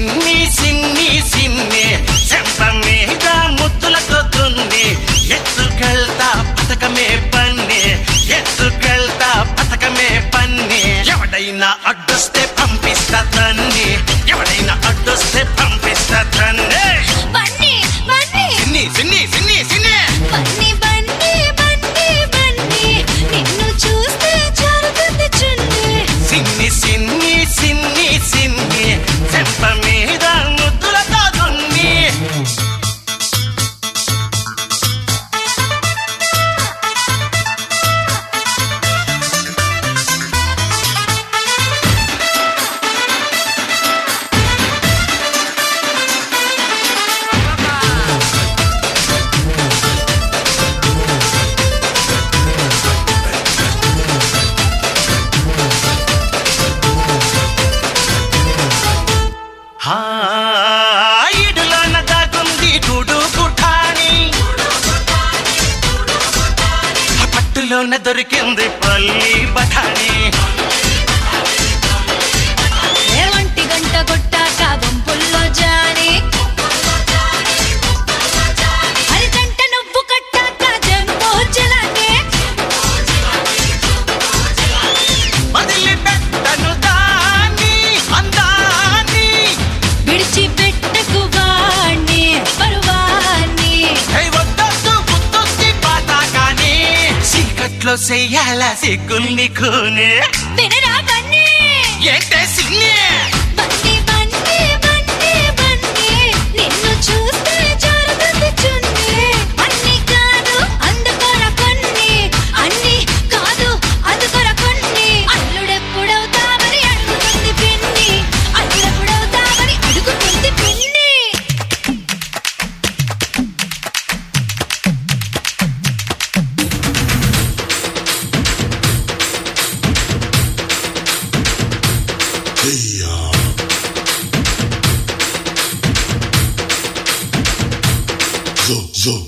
సిన్ని సిన్ని సిన్ని చెంప మీద ముద్దులతో దున్ని ఎత్తుకెళ్తా పథకమే పన్ని ఎత్తుకెళ్తా పథకమే పన్ని ఎవడైనా అడ్డొస్తే పంపిస్తా తన్ని ఎవడైనా అడ్డొస్తే పంపిస్తా తన్ని సిన్ని సిన్ని సిన్ని సిన్ని బన్నీ బన్నీ బన్నీ బన్నీ నిన్ను చూస్తే జారుతుంది చున్నీ సిన్ని సిన్ని సిన్ని సిన్ని చెంప మీద ముద్దులతో దున్ని ఈడులోన దాగుంది గూడు గుఠాని పట్టులోన దొరికింది పల్లి బఠాని ఒంటి గంట కొట్టాక గుంపుల్లో జారి అరిగంట నువ్వు కట్టాక జంబో జలానే వదిలిపెట్టను దాన్ని అందాన్ని విడిచిపెట్టకు వాణ్ణి పరువాన్ని వద్దొద్దు గుర్తొచ్చి పాతాకాని చీకట్లో చెయ్యాల సిగ్గుల్ని కూనే వినరా బన్నీ ఏంటే సిన్ని బన్నీ బన్నీ బన్నీ బన్నీ నిన్ను చూస్తే జారుతుంది చున్నీ అన్ని కాదు అందుకొర కొన్ని అన్ని కాదు అందుకొర కొన్ని అల్లుడెప్పుడవుతావని అడుగుతుంది పిన్ని అల్లుడెప్పుడవుతావని అడుగుతుంది పిన్ని Zo.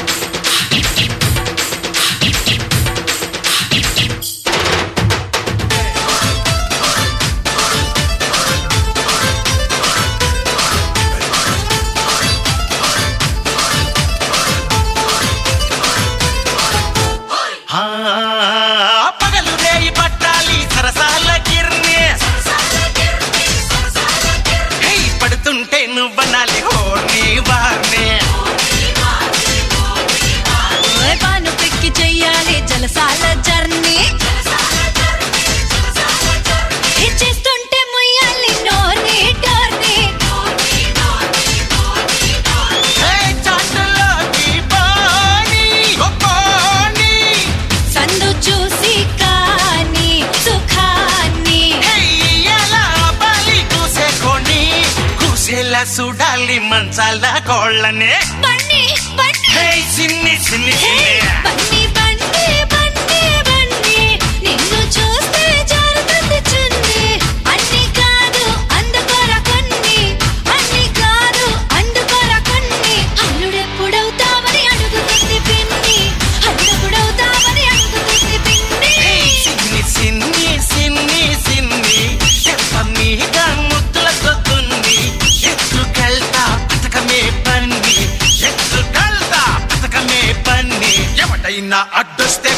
పగలు రేయి పట్టాలి సరసాల గిర్ని పడుతుంటే నువ్వనాలి హోర్ని వార్ని పాను పెక్కి చెయ్యాలి జలసాల జర్నీ చేస్తుంటే ముయ్యాలి నోర్ని టోర్ని చాటులోకి పోని గొప్పోని సందు చూసి కాని సుఖాన్ని ఎలా బలి కూసేకోని కూసేలా చూడాలి మంచాల కోళ్ళనే బన్నీ బన్నీ సిన్ని సిన్ని సిన్ని బన్నీ బన్నీ బన్నీ బన్నీ నిన్ను చూస్తే జారుతుంది చున్నీ అన్ని కాదు అందుకొర కొన్ని అన్ని కాదు అందుకొర కొన్ని అల్లుడెప్పుడవుతావని అడుగుతుంది పిన్ని అల్లుడెప్పుడవుతావని అడుగుతుంది పిన్ని సిన్ని సిన్ని సిన్ని సిన్ని చెంప మీద ముద్దులతో దున్ని ఎత్తుకెళ్తా పథకమే పన్ని ఎత్తుకెళ్తా పథకమే పన్ని ఎవడైనా అడ్డొస్తే